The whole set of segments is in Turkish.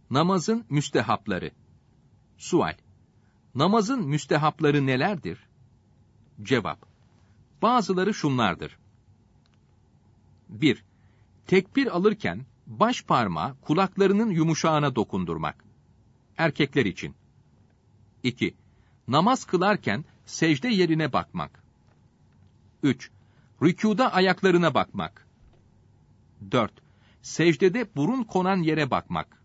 Namazın müstehapları. Sual: Namazın müstehapları nelerdir? Cevap: Bazıları şunlardır. 1. Tekbir alırken baş parmağı kulaklarının yumuşağına dokundurmak. Erkekler için. 2. Namaz kılarken secde yerine bakmak. 3. Rükûda ayaklarına bakmak. 4. Secdede burun konan yere bakmak.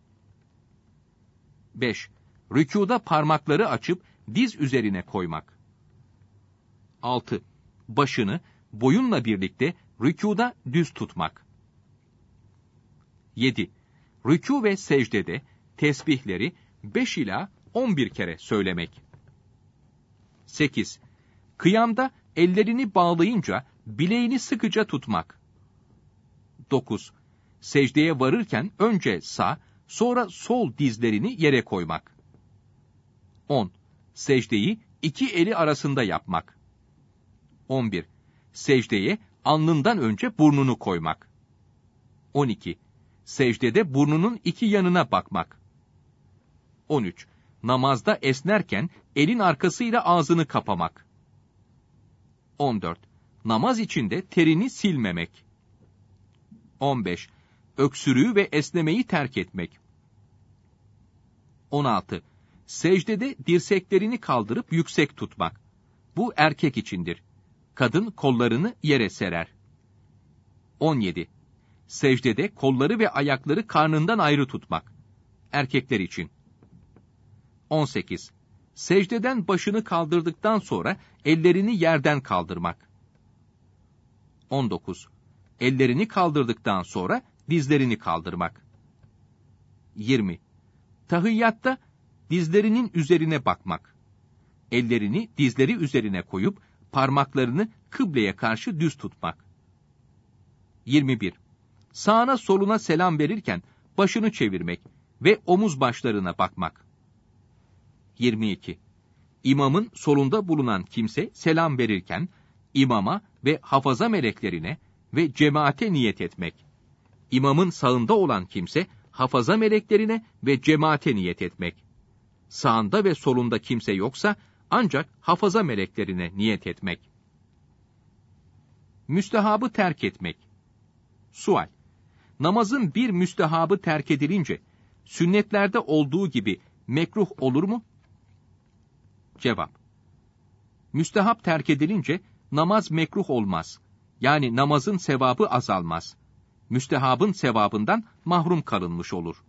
5. Rükûda parmakları açıp diz üzerine koymak. 6. Başını boyunla birlikte rükûda düz tutmak. 7. Rükû ve secdede tesbihleri 5 ila 11 kere söylemek. 8. Kıyamda ellerini bağlayınca bileğini sıkıca tutmak. 9. Secdeye varırken önce sağ, sonra sol dizlerini yere koymak. 10. Secdeyi iki eli arasında yapmak. 11. Secdeye alnından önce burnunu koymak. 12. Secdede burnunun iki yanına bakmak. 13. Namazda esnerken elin arkasıyla ağzını kapamak. 14. Namaz içinde terini silmemek. 15. Öksürüğü ve esnemeyi terk etmek. 16. Secdede dirseklerini kaldırıp yüksek tutmak. Bu erkek içindir. Kadın kollarını yere serer. 17. Secdede kolları ve ayakları karnından ayrı tutmak. Erkekler için. 18. Secdeden başını kaldırdıktan sonra ellerini yerden kaldırmak. 19. Ellerini kaldırdıktan sonra dizlerini kaldırmak. 20. Tahiyyatta dizlerinin üzerine bakmak. Ellerini dizleri üzerine koyup parmaklarını kıbleye karşı düz tutmak. 21. Sağına soluna selam verirken başını çevirmek ve omuz başlarına bakmak. 22. İmamın solunda bulunan kimse selam verirken imama ve hafaza meleklerine ve cemaate niyet etmek. İmamın sağında olan kimse hafaza meleklerine ve cemaate niyet etmek. Sağında ve solunda kimse yoksa ancak hafaza meleklerine niyet etmek. Müstehabı terk etmek. Sual: Namazın bir müstehabı terk edilince sünnetlerde olduğu gibi mekruh olur mu? Cevap: Müstehap terk edilince namaz mekruh olmaz. Yani namazın sevabı azalmaz. Müstehabın sevabından mahrum kalınmış olur.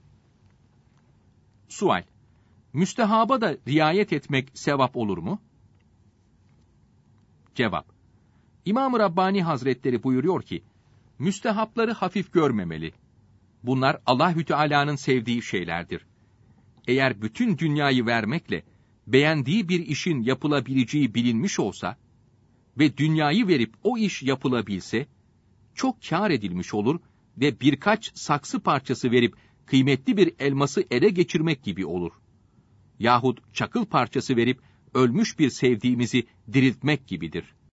Sual: Müstehaba da riayet etmek sevap olur mu? Cevap: İmam-ı Rabbani Hazretleri buyuruyor ki, müstehapları hafif görmemeli. Bunlar Allahü Teala'nın sevdiği şeylerdir. Eğer bütün dünyayı vermekle beğendiği bir işin yapılabileceği bilinmiş olsa ve dünyayı verip o iş yapılabilse, çok kâr edilmiş olur ve birkaç saksı parçası verip kıymetli bir elması ele geçirmek gibi olur. Yahut çakıl parçası verip ölmüş bir sevdiğimizi diriltmek gibidir.